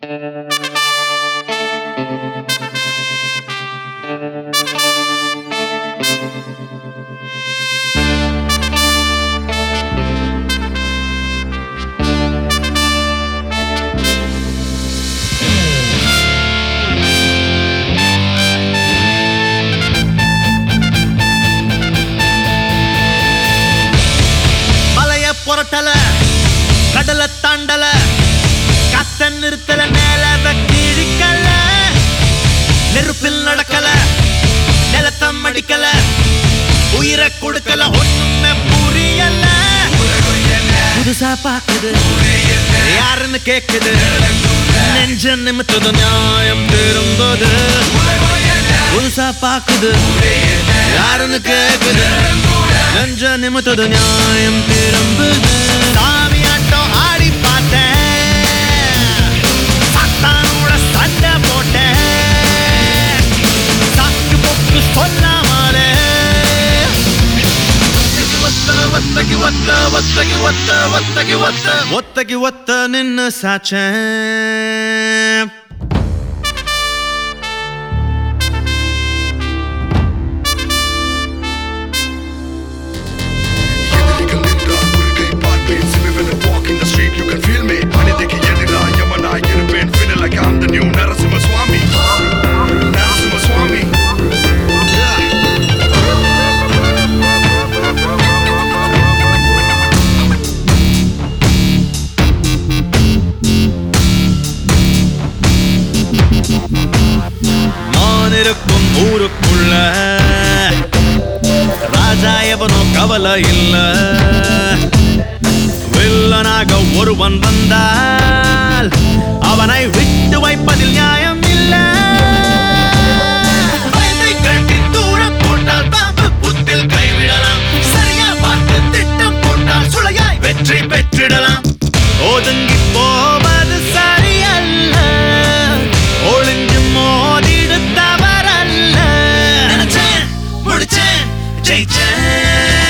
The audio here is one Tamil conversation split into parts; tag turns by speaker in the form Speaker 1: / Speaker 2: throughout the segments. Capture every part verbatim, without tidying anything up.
Speaker 1: பொரட்டல கடல தாண்டல கத்த நிறுத்தல மேல கிழிக்கல நெருப்பில் நடக்கல நிலத்தம் அடிக்கல உயிரை கொடுக்கல ஒண்ணுமே புரியல புதுசா பாக்குது யாருன்னு கேக்குது நெஞ்ச நிமித்தது நியாயம் திரும்புது புதுசா பாக்குது யாருன்னு கேக்குது நெஞ்ச நிமித்தது நியாயம் திரும்புது சாமியாட்டம் ஆடி பார்த்தேன் சத்தானோட சண்டை போட்டேன் சாக்கு போக்கு சொல்லாமலே ஒத்தகி ஒத்த ஒத்தகி ஒத்த ஒத்தகி ஒத்த ஒத்தகி ஒத்த நின்னு சாச்சேன்
Speaker 2: I'm the new Narasimha Swami. Narasimha Swami.
Speaker 1: நான் இருக்கும் ஊருக்குள்ள ராஜா எவனோ கவலை இல்ல வில்லனாக ஒருவன் வந்தால் அவனை விட்டு வைப்பதில் நியாயம் இல்ல தூரம் போட்டால் பாம்பு புத்தில் கைவிடலாம் சரியா பார்த்து திட்டம் போட்டால் சுளையாய் வெற்றி பெற்றிடலாம் ஒதுங்கி போவது சரியல்ல ஒளிஞ்சு மோதிடு தவறல்ல நினைச்சேன் முடிச்சேன் ஜெயிச்சேன்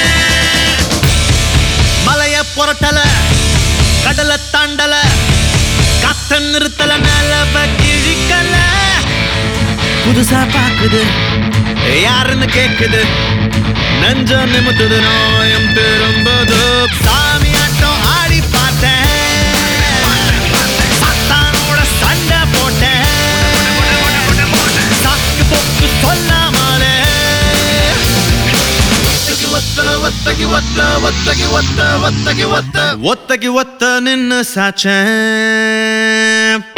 Speaker 1: மலைய பொரட்டல கடல தாண்டல கத்த நிறுத்தல மேல கிழிக்கல புதுசா பாக்குது யாருன்னு கேக்குது நெஞ்ச நிமித்தது நோயம் திரும்புது சாமியாட்டம் ஆடி பார்த்தேன் சத்தானோட சண்டை போட்டேன் சாக்கு போக்கு சொல்லாமலே ஒத்தகி ஒத்த ஒத்தகி ஒத்த ஒத்தகி ஒத்த ஒத்தகி ஒத்த நின்னு சாச்சேன்